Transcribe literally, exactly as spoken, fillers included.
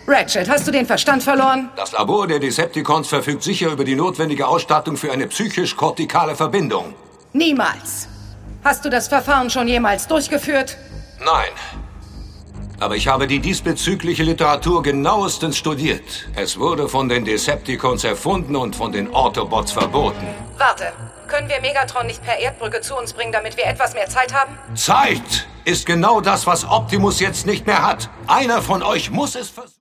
Ratchet, hast du den Verstand verloren? Das Labor der Decepticons verfügt sicher über die notwendige Ausstattung für eine psychisch-kortikale Verbindung. Niemals. Hast du das Verfahren schon jemals durchgeführt? Nein. Aber ich habe die diesbezügliche Literatur genauestens studiert. Es wurde von den Decepticons erfunden und von den Autobots verboten. Warte, können wir Megatron nicht per Erdbrücke zu uns bringen, damit wir etwas mehr Zeit haben? Zeit ist genau das, was Optimus jetzt nicht mehr hat. Einer von euch muss es versuchen.